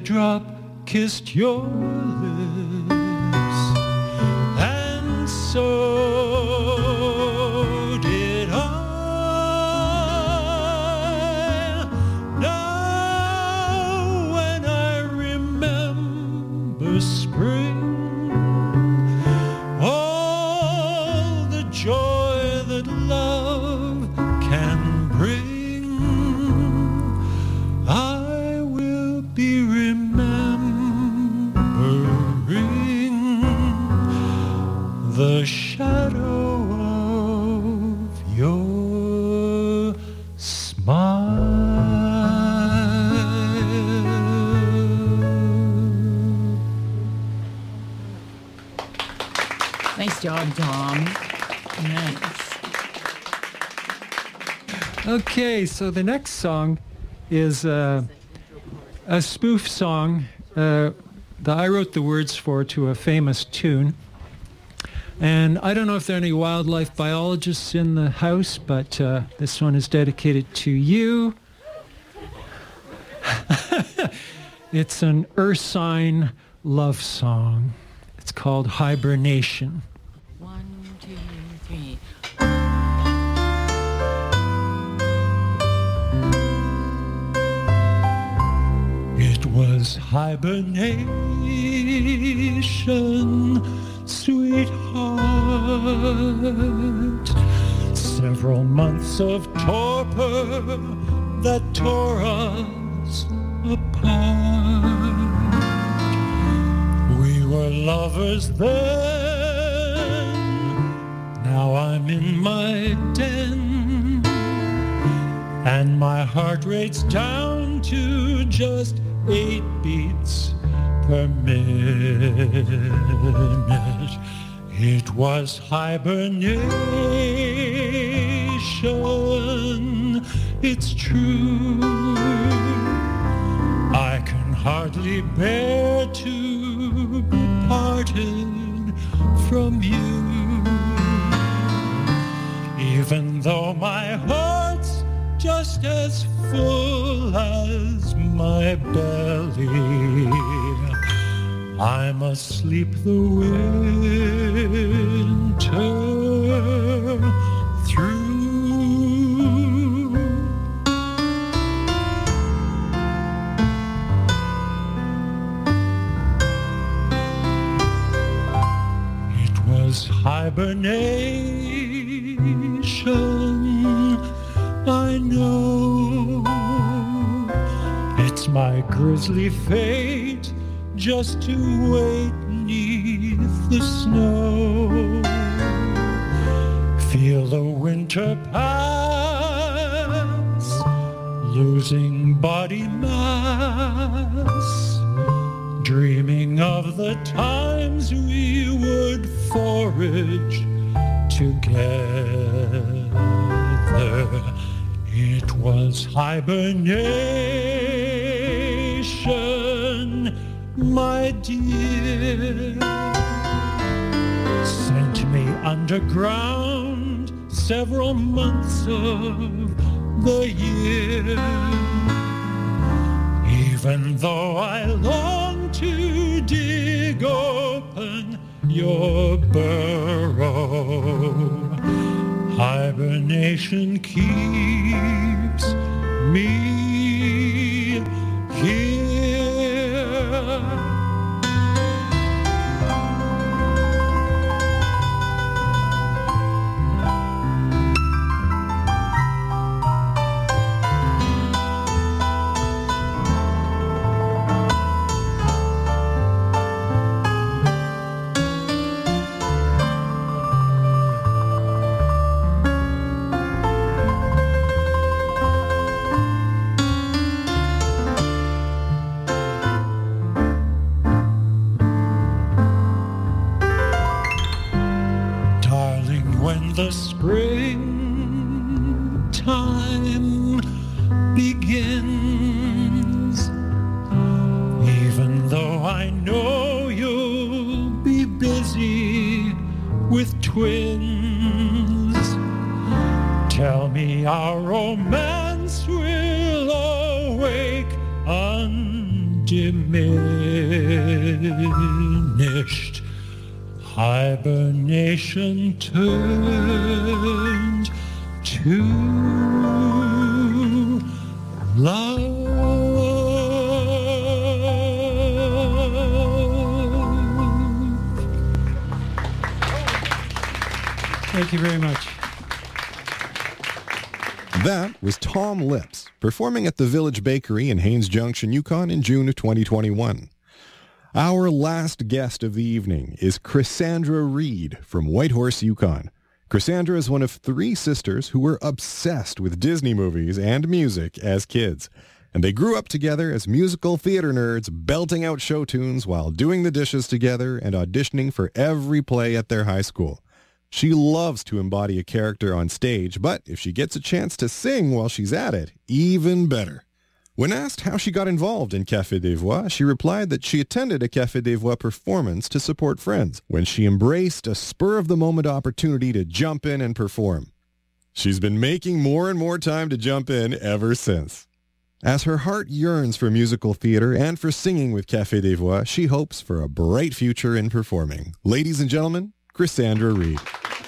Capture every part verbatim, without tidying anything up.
teardrop kissed your lips, and so did I. Now when I remember spring, all the joy that love can bring, I will be remembering the shadow of your smile. Nice job, Tom. Nice. Okay, so the next song is uh, a spoof song uh, that I wrote the words for to a famous tune. And I don't know if there are any wildlife biologists in the house, but uh, this one is dedicated to you. It's an ursine love song. It's called Hibernation. One, two, three. It was hibernation, sweetheart. Several months of torpor that tore us apart. We were lovers then, now I'm in my den, and my heart rate's down to just eight beats per minute. It was hibernation, it's true. I can hardly bear to be parted from you, even though my heart's just as full as my belly. I must sleep the winter through. It was hibernation, I know. It's my grisly fate just to wait neath the snow. Feel the winter pass, losing body mass, dreaming of the times we would forage together. It was hibernation, my dear. Sent me underground several months of the year. Even though I long to dig open your burrow, hibernation keeps me here. The springtime begins, even though I know you'll be busy with twins. Tell me our romance will awake undone diminished. Hibernation turned to love. Thank you very much. That was Tom Lips, performing at the Village Bakery in Haines Junction, Yukon in June of twenty twenty-one. Our last guest of the evening is Chrisandra Reed from Whitehorse, Yukon. Chrisandra is one of three sisters who were obsessed with Disney movies and music as kids, and they grew up together as musical theater nerds, belting out show tunes while doing the dishes together and auditioning for every play at their high school. She loves to embody a character on stage, but if she gets a chance to sing while she's at it, even better. When asked how she got involved in Café des Voix, she replied that she attended a Café des Voix performance to support friends, when she embraced a spur-of-the-moment opportunity to jump in and perform. She's been making more and more time to jump in ever since. As her heart yearns for musical theater and for singing with Café des Voix, she hopes for a bright future in performing. Ladies and gentlemen, Chrisandra Reed.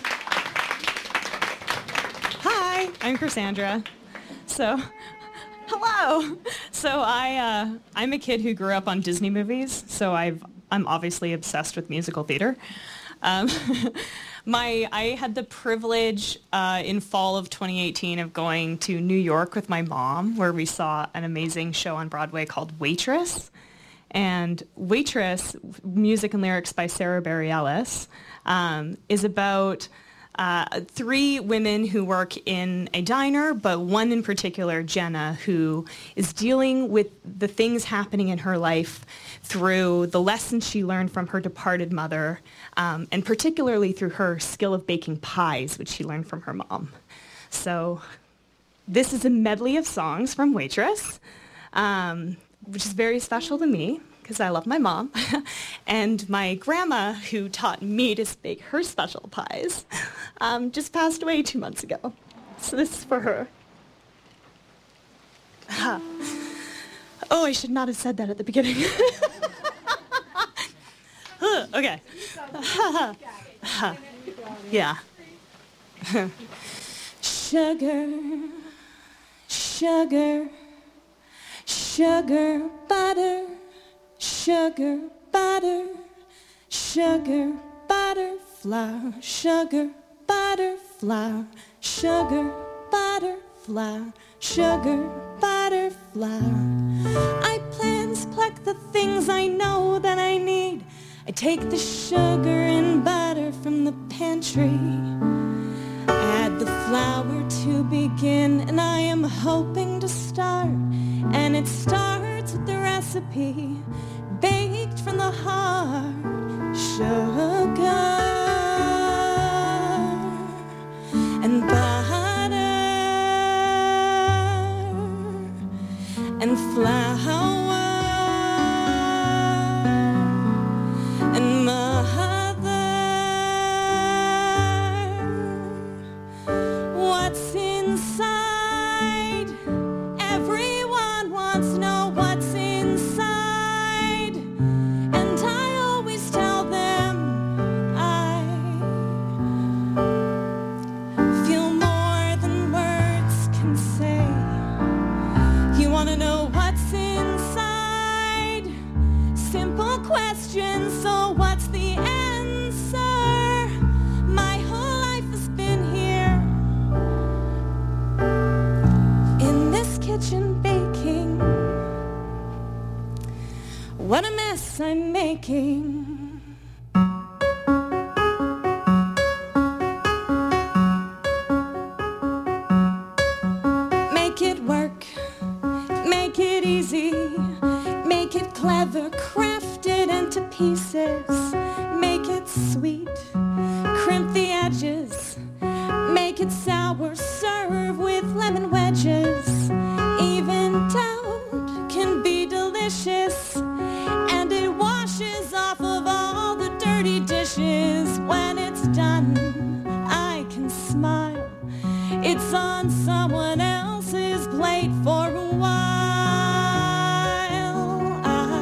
Hi, I'm Chrisandra. So, hello. So I, uh, I'm a kid who grew up on Disney movies, so I've, I'm obviously obsessed with musical theater. Um, my, I had the privilege uh, in fall of twenty eighteen of going to New York with my mom, where we saw an amazing show on Broadway called Waitress. And Waitress, music and lyrics by Sarah Bareilles, um, is about uh, three women who work in a diner, but one in particular, Jenna, who is dealing with the things happening in her life through the lessons she learned from her departed mother, um, and particularly through her skill of baking pies, which she learned from her mom. So this is a medley of songs from Waitress. Um, which is very special to me because I love my mom. And my grandma, who taught me to bake her special pies, um, just passed away two months ago. So this is for her. Oh, I should not have said that at the beginning. Okay. Yeah. Sugar, sugar, sugar, butter, sugar, butter, sugar, butter, flour, sugar, butter, flour, sugar, butter, flour, sugar, butter, flour. I plans pluck the things I know that I need. I take the sugar and butter from the pantry. Add the flour to begin, and I am hoping to start. And it starts with the recipe, baked from the heart. Sugar and butter and flour and mother. What's inside? Everyone wants to know what's inside. And I always tell them I feel more than words can say. You want to know what's inside? Simple question, so what's the answer? My whole life has been here in this kitchen baking. What a mess I'm making. Make it work, make it easy, make it clever, craft it into pieces, make it sweet, crimp the edges, make it sour, serve with lemon wedges. Even doubt can be delicious, and it washes off of all the dirty dishes. When it's done, I can smile. It's on someone else's plate for a while. I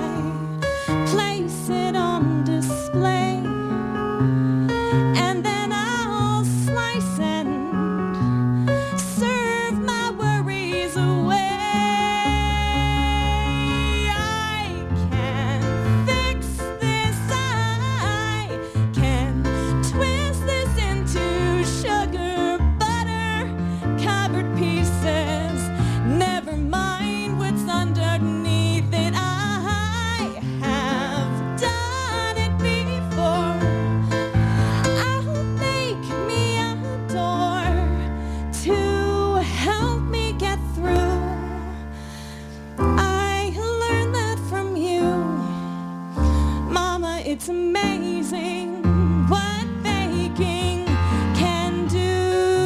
it's amazing what baking can do.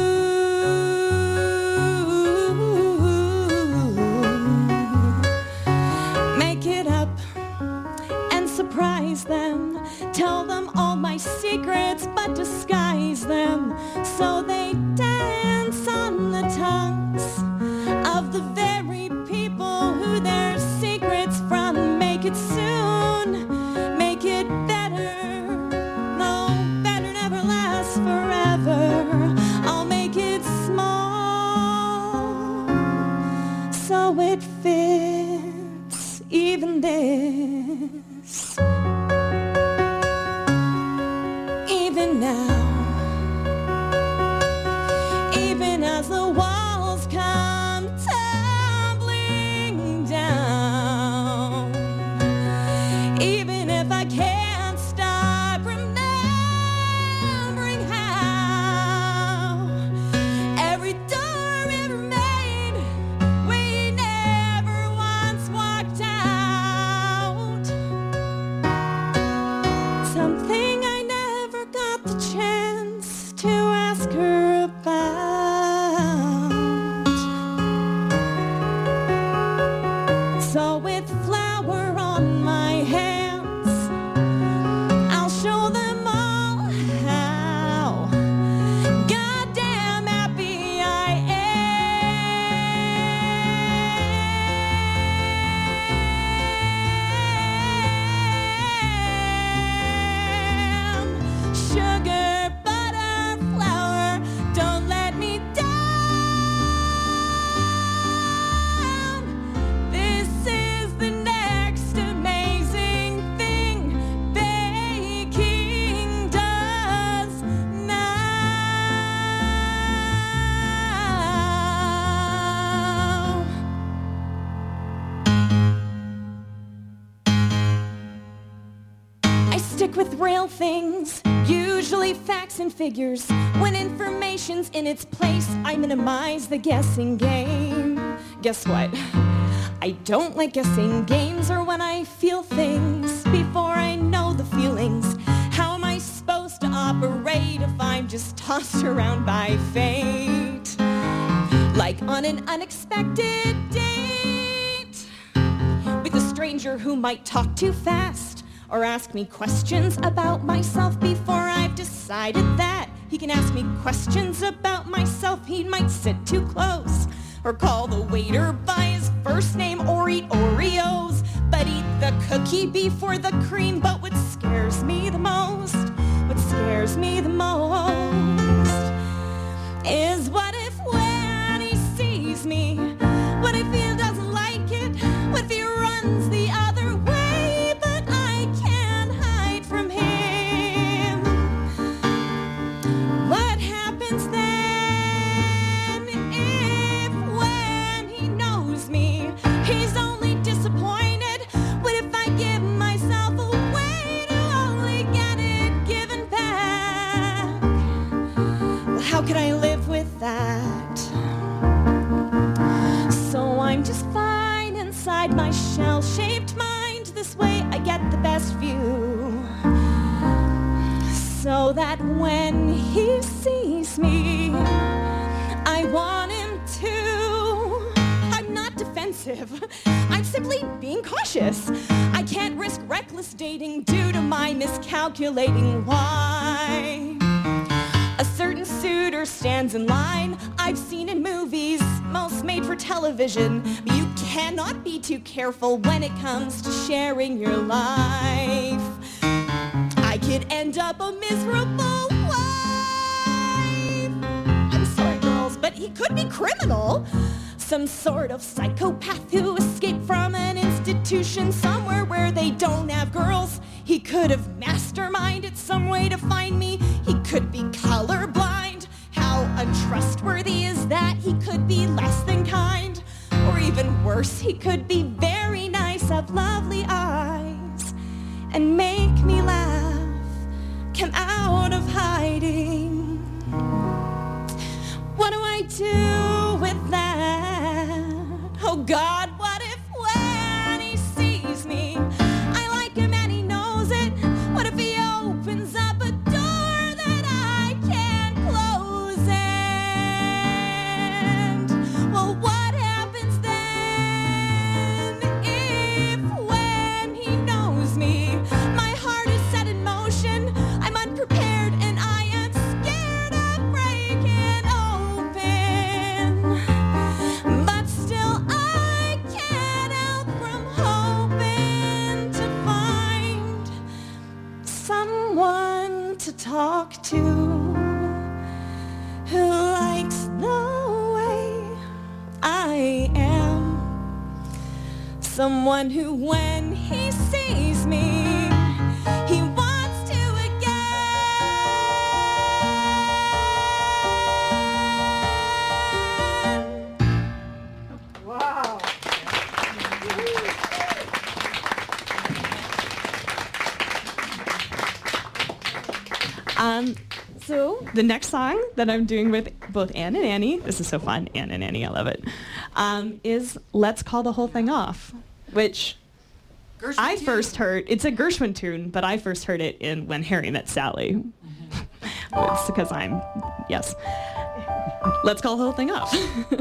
Make it up and surprise them. Tell them all my secrets, but disguise them so they dance on the tongues of the very people who their secrets from. Make it soon, make it better. No, better never lasts forever. I'll make it small so it fits even this. Even now, even as the walls come tumbling down, even if I can't stop remembering how every door ever made, we never once walked out. Something I never got the chance to ask her about. So with flour on my hands, I'll show them all how goddamn happy I am. Sugar, butter, flour, don't let me down. This is the next amazing thing baking does now. I stick with real things, usually facts and figures. When information's in its place, I minimize the guessing game. Guess what? I don't like guessing games or when I feel things before I know the feelings. How am I supposed to operate if I'm just tossed around by fate? Like on an unexpected date with a stranger who might talk too fast or ask me questions about myself before I've decided that he can ask me questions about myself. He might sit too close or call the waiter by his first name or eat Oreos, but eat the cookie before the cream. But what scares me the most, what scares me the most is what if when he sees me, what if he doesn't like it, what if he runs the other way, but I can't hide from him? What happens then if when he knows me, he's only disappointed? What if I give myself away to only get it given back? Well, how could I live with that? So I'm just fine inside my shell-shaped mind. This way I get the best view, so that when he sees me, I want him to. I'm not defensive. I'm simply being cautious. I can't risk reckless dating due to my miscalculating why. A certain suitor stands in line I've seen in movies, most made for television. But you cannot be too careful when it comes to sharing your life. I could end up a miserable wife. I'm sorry, girls, but he could be criminal. Some sort of psychopath who escaped from an institution somewhere where they don't have girls. He could have masterminded some way to find me. He could be colorblind. How untrustworthy is that? He could be less than kind. Or even worse, he could be very nice, have lovely eyes, and make me laugh, come out of hiding. What do I do with that? Oh God, what if when he sees me, I like him and he knows it? What someone to talk to who likes the way I am. Someone who, when he sees me, he wants to again. Wow. Um, so the next song that I'm doing with both Anne and Annie, this is so fun, Anne and Annie, I love it, um, is Let's Call the Whole Thing Off, which Gershwin I tune. first heard, it's a Gershwin tune, but I first heard it in When Harry Met Sally. Mm-hmm. It's because I'm, yes. Let's call the whole thing off.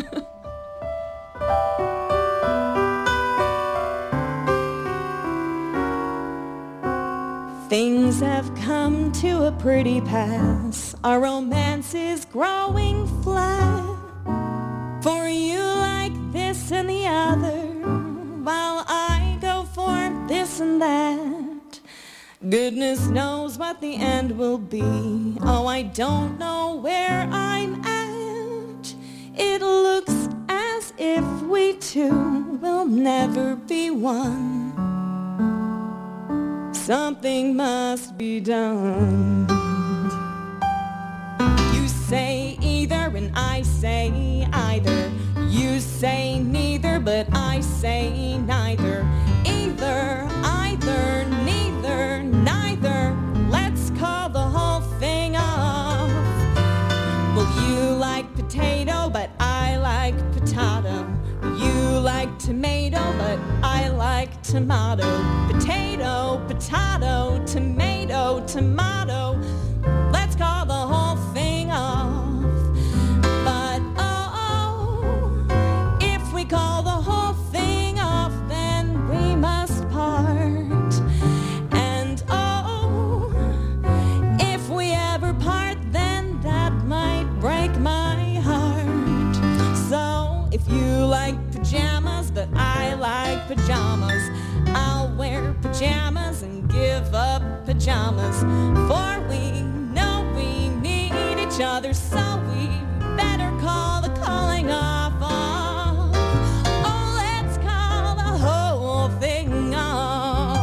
Things have come to a pretty pass. Our romance is growing flat. For you like this and the other, while I go for this and that. Goodness knows what the end will be. Oh, I don't know where I'm at. It looks as if we two will never be one. Something must be done. You say either and I say either. You say neither but I say neither. Either, either, neither, neither. Let's call the whole thing off. Well, you like potato but I like potato. You like tomato, but I like tomato. Potato, potato, tomato, tomato. Let's call the whole thing off. But oh, oh, if we call the whole thing off, then we must part. And oh, if we ever part, then that might break my heart. So if you like pajamas, but I like pajamas, I'll wear pajamas and give up pajamas. For we know we need each other, so we better call the calling off off. Oh, let's call the whole thing off.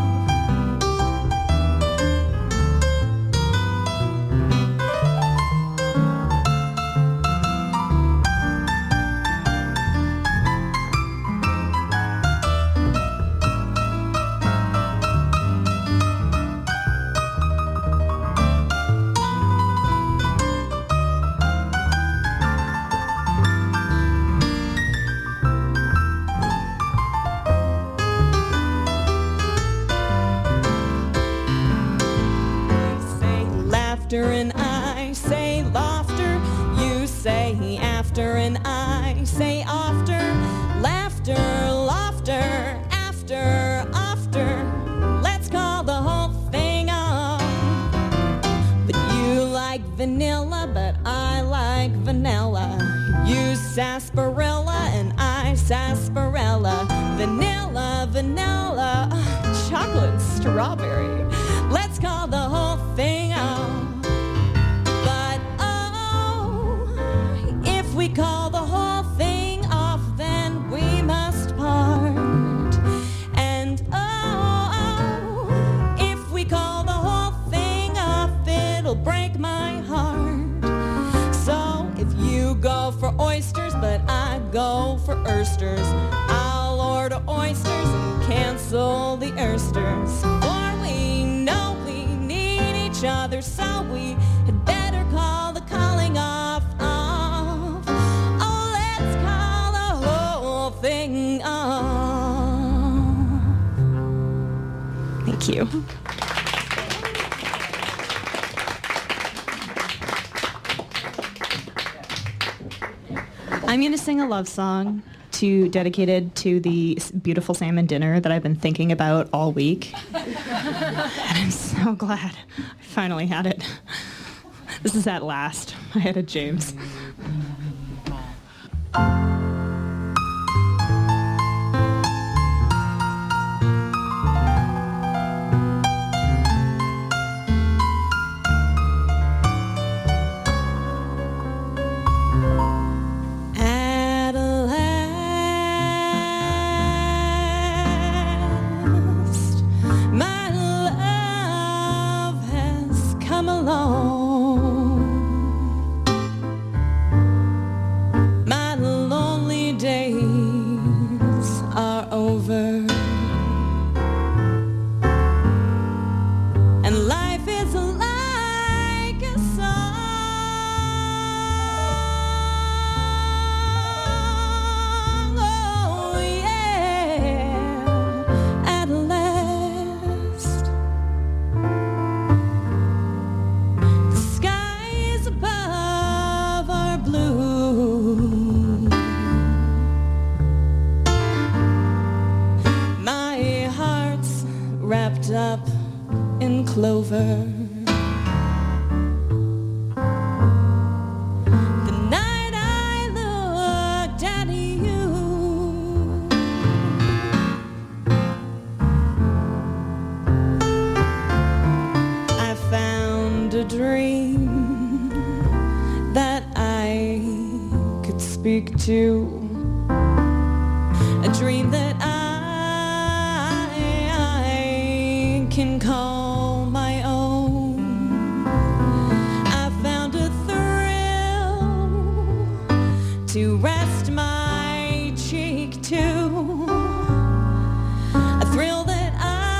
And I say laughter, you say after, and I say after. Laughter, laughter, after, after. Let's call the whole thing off. But you like vanilla, but I like vanilla. You sarsaparilla and I sarsaparilla. Vanilla, vanilla, chocolate and strawberry. Let's call the whole thing off. We call the whole thing off, then we must part. And oh, oh, if we call the whole thing off, it'll break my heart. So if you go for oysters, but I go for oysters, I'll order oysters and cancel the oysters. For we know we need each other, so we had better call the calling off. Thing off. Thank you. I'm going to sing a love song to dedicated to the beautiful salmon dinner that I've been thinking about all week. And I'm so glad I finally had it. This is at last. I had a James. over. The night I looked at you, I found a dream that I could speak to. A dream that I, I can call my own. I found a thrill to rest my cheek to. A thrill that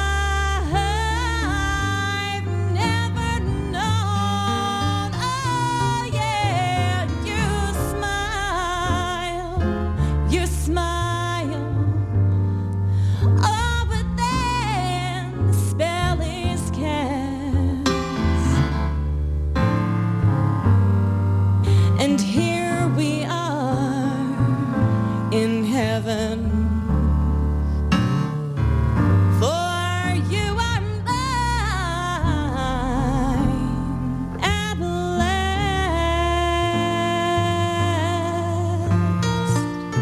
I've never known. Oh yeah, you smile, you smile. And here we are in heaven, for you are mine at last.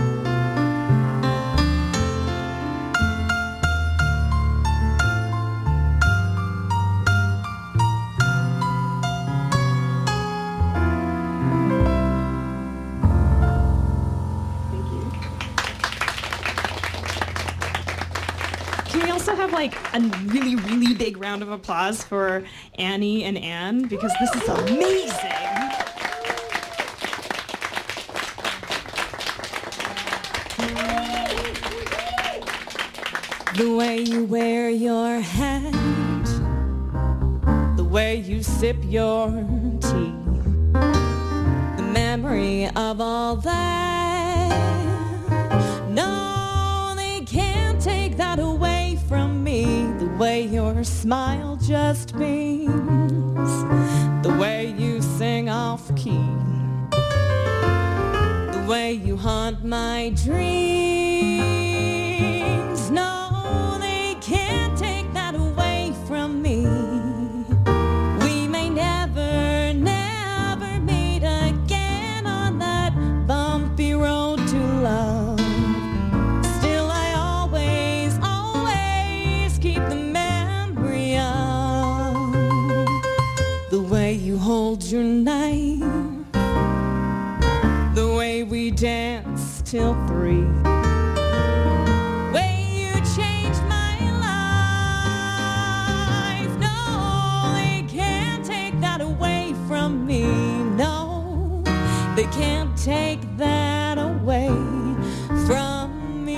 Can we also have like a really, really big round of applause for Annie and Anne, because this is amazing. The way you wear your hat, the way you sip your tea, the memory of all that. No, they can't take that away from me. The way your smile just beams, the way you sing off key, the way you haunt my dreams. No, they can't take that away from me. We may never, never meet again on that bumpy road to love. Still, I always, always keep the memory of the way you hold your knife, the way we dance till three. Way you changed my life. No, they can't take that away from me. No, they can't take that away from me.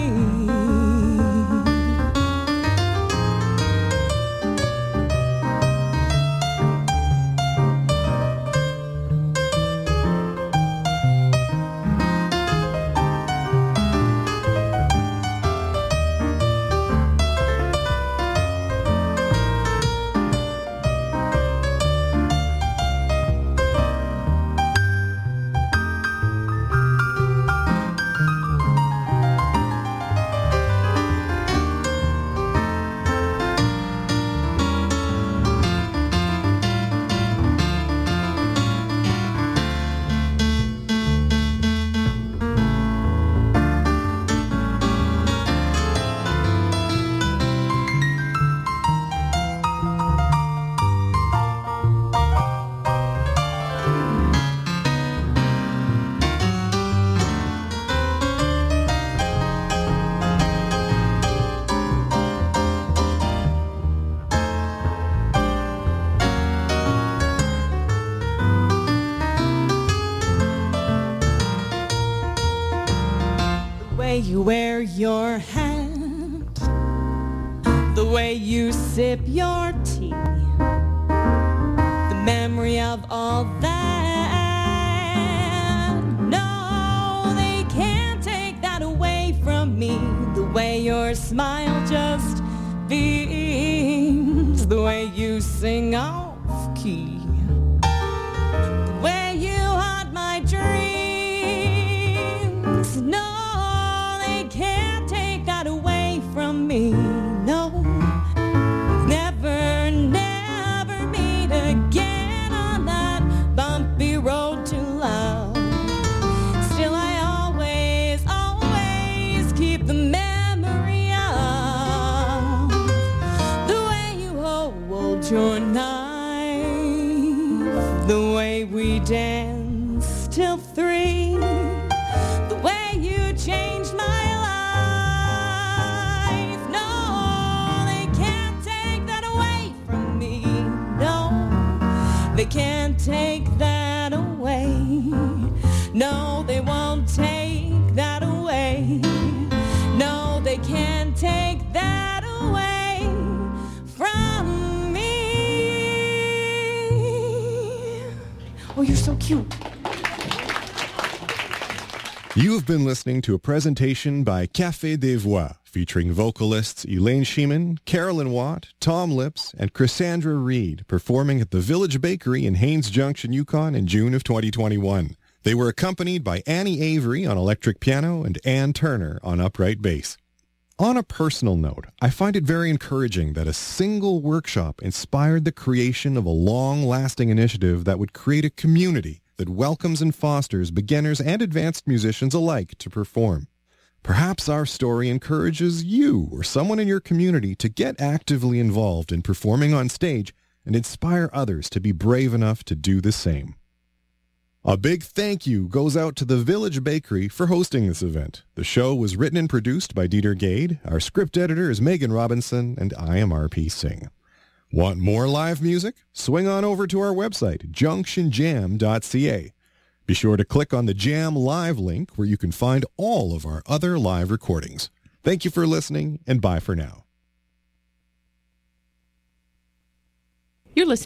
The way you wear your hat, the way you sip your tea, the memory of all that. No, they can't take that away from me. The way your smile just beams, the way you sing off key, the way you haunt my dreams. No, can't take that away from me. No, never, never hold your knife, the way we danced till three, the way you changed my life. No, they can't take that away from me. No, they can't take that away. No, they won't take that away. No, they can't take that away from me. Oh, you're so cute. You have been listening to a presentation by Café des Voix, featuring vocalists Elaine Sheeman, Carolyn Watt, Tom Lips, and Cassandra Reed, performing at the Village Bakery in Haines Junction, Yukon in June of twenty twenty-one. They were accompanied by Annie Avery on electric piano and Ann Turner on upright bass. On a personal note, I find it very encouraging that a single workshop inspired the creation of a long-lasting initiative that would create a community that welcomes and fosters beginners and advanced musicians alike to perform. Perhaps our story encourages you or someone in your community to get actively involved in performing on stage and inspire others to be brave enough to do the same. A big thank you goes out to the Village Bakery for hosting this event. The show was written and produced by Dieter Gade. Our script editor is Megan Robinson, and I am R P Singh. Want more live music? Swing on over to our website, junction jam dot c a. Be sure to click on the Jam Live link where you can find all of our other live recordings. Thank you for listening, and bye for now. You're listening